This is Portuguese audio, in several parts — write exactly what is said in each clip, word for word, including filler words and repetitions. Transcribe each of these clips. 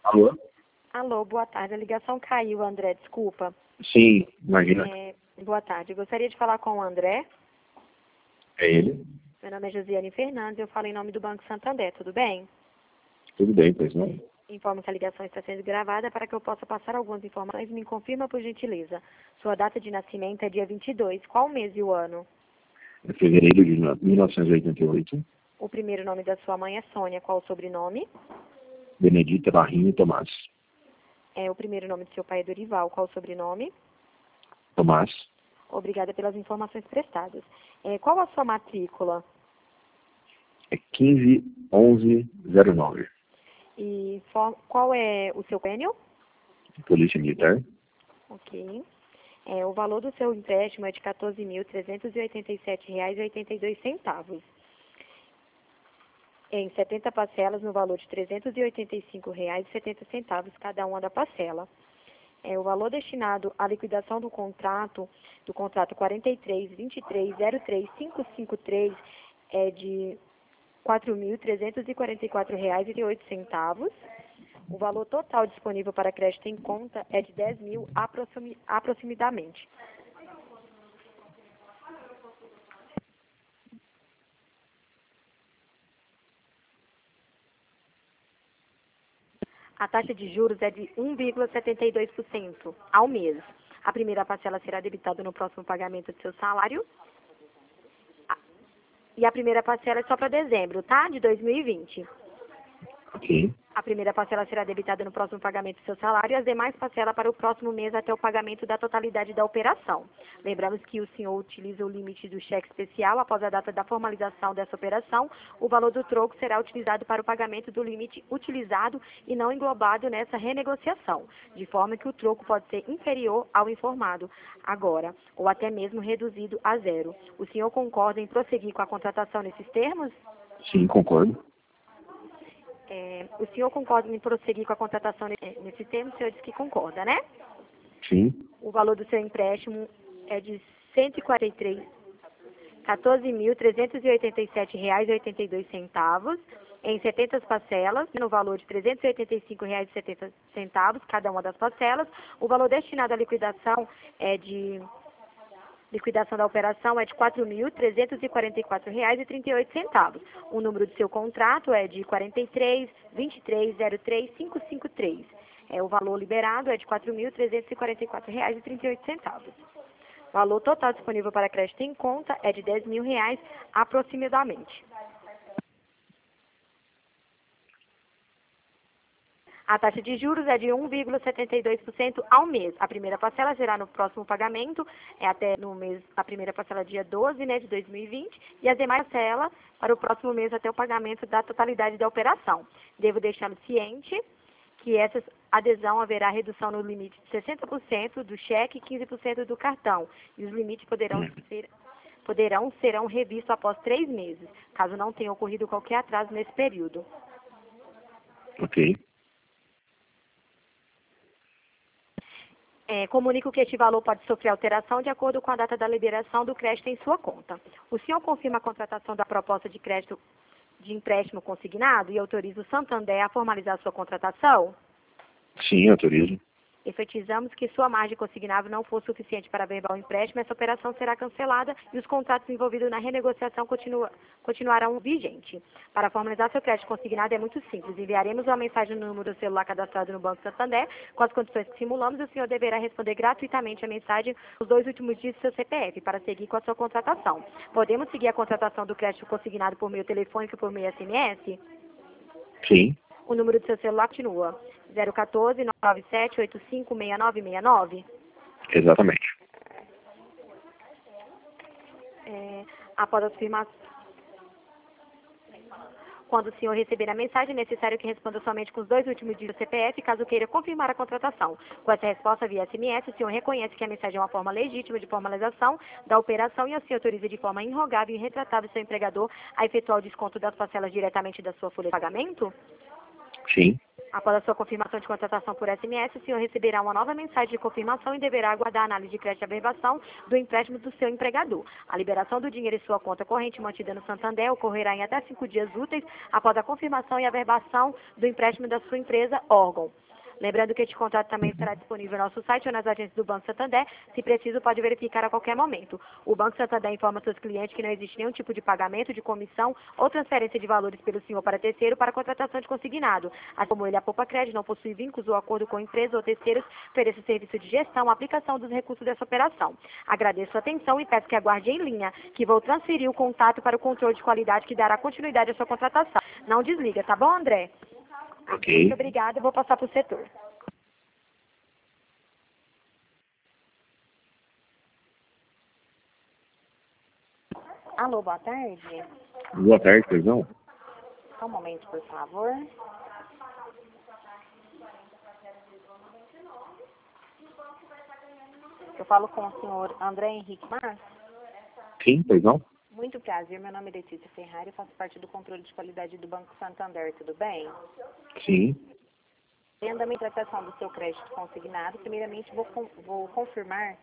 Alô? Alô, boa tarde. A ligação caiu, André, desculpa. Sim, imagina. É, boa tarde. Eu gostaria de falar com o André. É ele? Meu nome é Josiane Fernandes, eu falo em nome do Banco Santander, tudo bem? Tudo bem, pois não? Informo que a ligação está sendo gravada para que eu possa passar algumas informações. Me confirma, por gentileza. Sua data de nascimento é dia vinte e dois. Qual o mês e o ano? Em fevereiro de mil novecentos e oitenta e oito, O primeiro nome da sua mãe é Sônia. Qual o sobrenome? Benedita Barrinho Tomás. É, o primeiro nome do seu pai é Dorival. Qual o sobrenome? Tomás, Obrigada pelas informações prestadas. É, qual a sua matrícula? é quinze onze zero nove. E for- qual é o seu pênio? Polícia Militar, Ok. É, o valor do seu empréstimo é de quatorze mil trezentos e oitenta e sete reais e oitenta e dois centavos. Em setenta parcelas no valor de trezentos e oitenta e cinco reais e setenta centavos cada uma da parcela. É, o valor destinado à liquidação do contrato, do contrato quarenta e três vinte e três zero três cinco cinco três é de quatro mil trezentos e quarenta e quatro reais e oito centavos. O valor total disponível para crédito em conta é de dez mil aproximi- aproximadamente. A taxa de juros é de um vírgula setenta e dois por cento ao mês. A primeira parcela será debitada no próximo pagamento do seu salário. A- E a primeira parcela é só para dezembro, tá? De dois mil e vinte. ok. A primeira parcela será debitada no próximo pagamento do seu salário e as demais parcelas para o próximo mês até o pagamento da totalidade da operação. Lembramos que o senhor utiliza o limite do cheque especial após a data da formalização dessa operação. O valor do troco será utilizado para o pagamento do limite utilizado e não englobado nessa renegociação, de forma que o troco pode ser inferior ao informado agora, ou até mesmo reduzido a zero. O senhor concorda em prosseguir com a contratação nesses termos? Sim, concordo. É, o senhor concorda em prosseguir com a contratação nesse, nesse termo? O senhor disse que concorda, né? Sim, O valor do seu empréstimo é de cento e quarenta e três, quatorze mil trezentos e oitenta e sete reais e oitenta e dois centavos em setenta parcelas, no valor de trezentos e oitenta e cinco reais e setenta centavos cada uma das parcelas. O valor destinado à liquidação é de liquidação da operação é de quatro mil trezentos e quarenta e quatro reais e trinta e oito centavos. O número do seu contrato é de quarenta e três vinte e três zero três cinco cinco três. É, o valor liberado é de quatro mil trezentos e quarenta e quatro reais e trinta e oito centavos. O valor total disponível para crédito em conta é de dez mil reais aproximadamente. A taxa de juros é de um vírgula setenta e dois por cento ao mês. A primeira parcela será no próximo pagamento, é até no mês, a primeira parcela dia doze, né, de dois mil e vinte, e as demais parcelas para o próximo mês até o pagamento da totalidade da operação. Devo deixá-lo ciente que essa adesão haverá redução no limite de sessenta por cento do cheque e quinze por cento do cartão, e os limites poderão ser poderão serão revistos após três meses, caso não tenha ocorrido qualquer atraso nesse período. ok. É, comunico que este valor pode sofrer alteração de acordo com a data da liberação do crédito em sua conta. O senhor confirma a contratação da proposta de crédito de empréstimo consignado e autoriza o Santander a formalizar sua contratação? Sim, autorizo. Efetizamos que sua margem consignável não for suficiente para averbar o empréstimo, essa operação será cancelada e os contratos envolvidos na renegociação continua, continuarão vigentes. Para formalizar seu crédito consignado é muito simples. Enviaremos uma mensagem no número do celular cadastrado no Banco Santander com as condições que simulamos e o senhor deverá responder gratuitamente a mensagem os dois últimos dias do seu C P F para seguir com a sua contratação. Podemos seguir a contratação do crédito consignado por meio telefônico e por meio S M S? Sim, O número do seu celular continua zero um quatro, nove sete oito cinco, seis nove seis nove. exatamente. É, após as firmas, quando o senhor receber a mensagem, é necessário que responda somente com os dois últimos dígitos do C P F, caso queira confirmar a contratação. Com essa resposta via S M S, o senhor reconhece que a mensagem é uma forma legítima de formalização da operação e assim autoriza de forma irrogável e irretratável seu empregador a efetuar o desconto das parcelas diretamente da sua folha de pagamento? Sim, Após a sua confirmação de contratação por S M S, o senhor receberá uma nova mensagem de confirmação e deverá aguardar a análise de crédito e averbação do empréstimo do seu empregador. A liberação do dinheiro em sua conta corrente mantida no Santander ocorrerá em até cinco dias úteis após a confirmação e averbação do empréstimo da sua empresa órgão. Lembrando que este contrato também estará disponível no nosso site ou nas agências do Banco Santander. Se preciso, pode verificar a qualquer momento. O Banco Santander informa seus clientes que não existe nenhum tipo de pagamento, de comissão ou transferência de valores pelo senhor para terceiro para contratação de consignado. Assim como ele, a Poupa Crédito, não possui vínculos ou acordo com empresa ou terceiros, ofereça serviço de gestão, aplicação dos recursos dessa operação. Agradeço a atenção e peço que aguarde em linha, que vou transferir o contato para o controle de qualidade que dará continuidade à sua contratação. Não desliga, tá bom, André? Ok. Muito obrigada, eu vou passar para o setor. Alô, boa tarde. Boa tarde, perdão. Só um momento, por favor. Eu falo com o senhor André Henrique Márcio. Sim, perdão. Muito prazer, meu nome é Letícia Ferrari, eu faço parte do controle de qualidade do Banco Santander, tudo bem? Sim. Tendo a tratação do seu crédito consignado, primeiramente vou, vou confirmar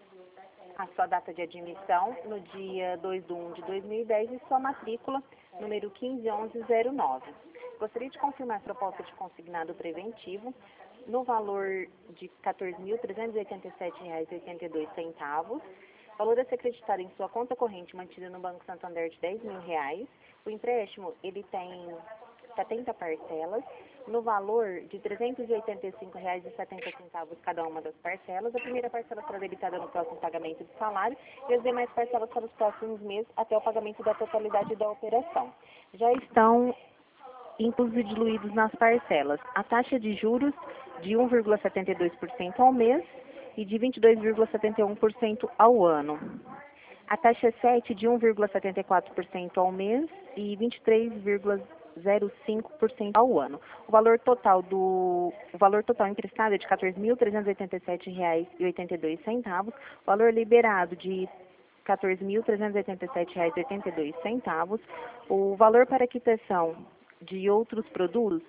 a sua data de admissão no dia dois de um de dois mil e dez e sua matrícula número quinze onze zero nove. Gostaria de confirmar a proposta de consignado preventivo no valor de quatorze mil trezentos e oitenta e sete reais e oitenta e dois centavos. Valor a ser acreditado em sua conta corrente mantida no Banco Santander de dez mil reais. O empréstimo ele tem setenta parcelas, no valor de trezentos e oitenta e cinco reais e setenta centavos cada uma das parcelas. A primeira parcela será debitada no próximo pagamento do salário e as demais parcelas para os próximos meses até o pagamento da totalidade da operação. Já estão inclusos e diluídos nas parcelas a taxa de juros de um vírgula setenta e dois por cento ao mês e de vinte e dois vírgula setenta e um por cento ao ano. A taxa sete de um vírgula setenta e quatro por cento ao mês e vinte e três vírgula zero cinco por cento ao ano. O valor total do o valor total emprestado é de quatorze mil trezentos e oitenta e sete reais e oitenta e dois centavos. O valor liberado de quatorze mil trezentos e oitenta e sete reais e oitenta e dois centavos. O valor para quitação de outros produtos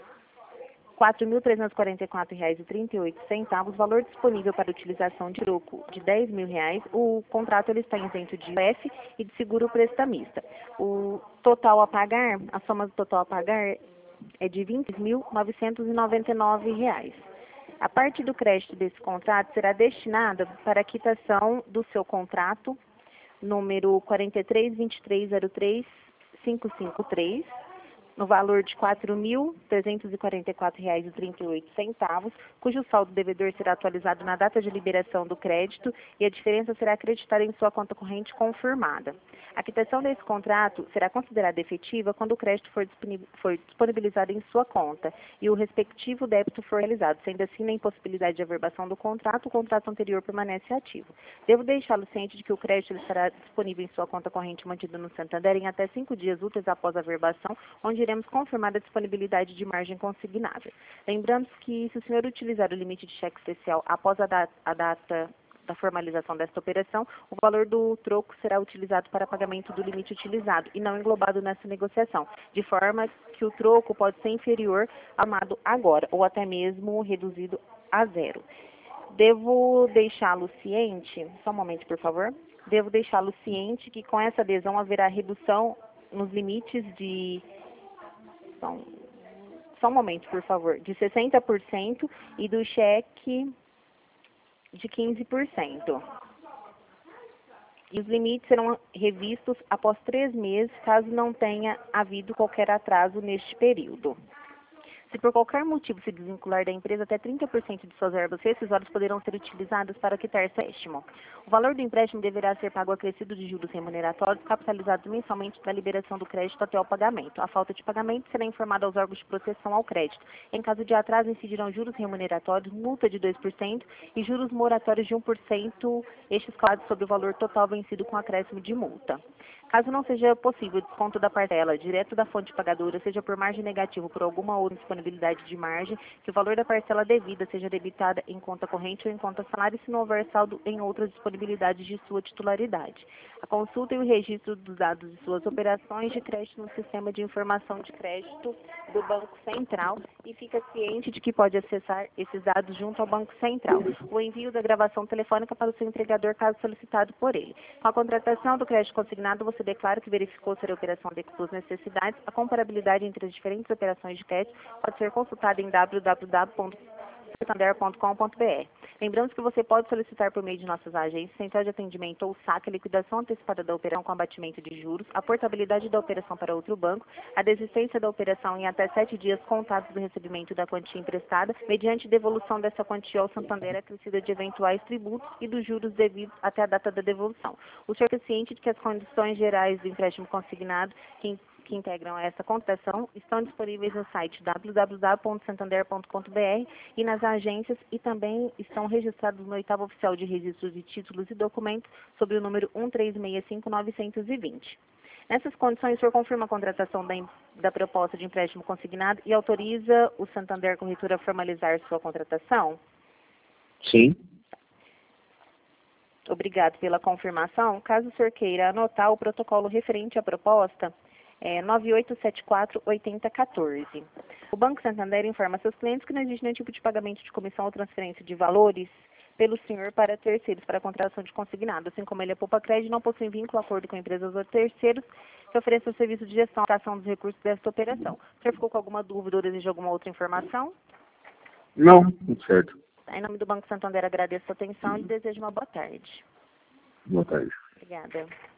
quatro mil trezentos e quarenta e quatro reais e trinta e oito centavos, valor disponível para utilização de troco de dez mil reais. O contrato ele está isento de I O F e de seguro prestamista. O total a pagar, a soma do total a pagar é de vinte mil novecentos e noventa e nove reais. A parte do crédito desse contrato será destinada para a quitação do seu contrato número quatro três dois três zero três cinco cinco três, no valor de quatro mil trezentos e quarenta e quatro reais e trinta e oito centavos, cujo saldo devedor será atualizado na data de liberação do crédito e a diferença será acreditada em sua conta corrente confirmada. A quitação desse contrato será considerada efetiva quando o crédito for disponibilizado em sua conta e o respectivo débito for realizado, sendo assim, na impossibilidade de averbação do contrato, o contrato anterior permanece ativo. Devo deixá-lo ciente de que o crédito estará disponível em sua conta corrente mantida no Santander em até cinco dias úteis após a averbação, onde iremos confirmar a disponibilidade de margem consignável. Lembrando que, se o senhor utilizar o limite de cheque especial após a data, a data da formalização desta operação, o valor do troco será utilizado para pagamento do limite utilizado e não englobado nessa negociação, de forma que o troco pode ser inferior ao amado agora, ou até mesmo reduzido a zero. Devo deixá-lo ciente, só um momento, por favor, devo deixá-lo ciente que com essa adesão haverá redução nos limites de Só, só um momento, por favor, de sessenta por cento e do cheque de quinze por cento. E os limites serão revistos após três meses, caso não tenha havido qualquer atraso neste período. Se por qualquer motivo se desvincular da empresa, até trinta por cento de suas verbas rescisórias poderão ser utilizadas para quitar seu empréstimo. O valor do empréstimo deverá ser pago acrescido de juros remuneratórios, capitalizados mensalmente da liberação do crédito até o pagamento. A falta de pagamento será informada aos órgãos de proteção ao crédito. Em caso de atraso, incidirão juros remuneratórios, multa de dois por cento e juros moratórios de um por cento, estes calculados sobre o valor total vencido com acréscimo de multa. Caso não seja possível o desconto da parcela direto da fonte pagadora, seja por margem negativa ou por alguma outra disponibilidade de margem, que o valor da parcela devida seja debitada em conta corrente ou em conta salário, se não houver saldo em outras disponibilidades de sua titularidade. A consulta e o registro dos dados de suas operações de crédito no sistema de informação de crédito do Banco Central e fica ciente de que pode acessar esses dados junto ao Banco Central. O envio da gravação telefônica para o seu entregador, caso solicitado por ele. Com a contratação do crédito consignado, você declara que verificou se a operação adequa às necessidades. A comparabilidade entre as diferentes operações de crédito pode ser consultada em w w w ponto santander ponto com ponto b r. Lembramos que você pode solicitar por meio de nossas agências, central de atendimento ou saque, a liquidação antecipada da operação com abatimento de juros, a portabilidade da operação para outro banco, a desistência da operação em até sete dias contados do recebimento da quantia emprestada, mediante devolução dessa quantia ao Santander acrescida de eventuais tributos e dos juros devidos até a data da devolução. O senhor é ciente de que as condições gerais do empréstimo consignado, que que integram essa contratação estão disponíveis no site w w w ponto santander ponto com ponto b r e nas agências, e também estão registrados no oitavo oficial de registros de títulos e documentos sob o número um três seis cinco nove dois zero. Nessas condições, o senhor confirma a contratação da, da proposta de empréstimo consignado e autoriza o Santander Corretora a formalizar sua contratação? Sim. Obrigado pela confirmação. Caso o senhor queira anotar o protocolo referente à proposta, é nove oito sete quatro, oito zero um quatro. O Banco Santander informa seus clientes que não existe nenhum tipo de pagamento de comissão ou transferência de valores pelo senhor para terceiros para a contratação de consignado, assim como ele é poupa crédito, não possui vínculo, acordo com empresas ou terceiros que ofereçam o serviço de gestão e ação dos recursos desta operação. O senhor ficou com alguma dúvida ou deseja alguma outra informação? Não, tudo certo. Em nome do Banco Santander, agradeço a atenção e desejo uma boa tarde. Boa tarde. Obrigada.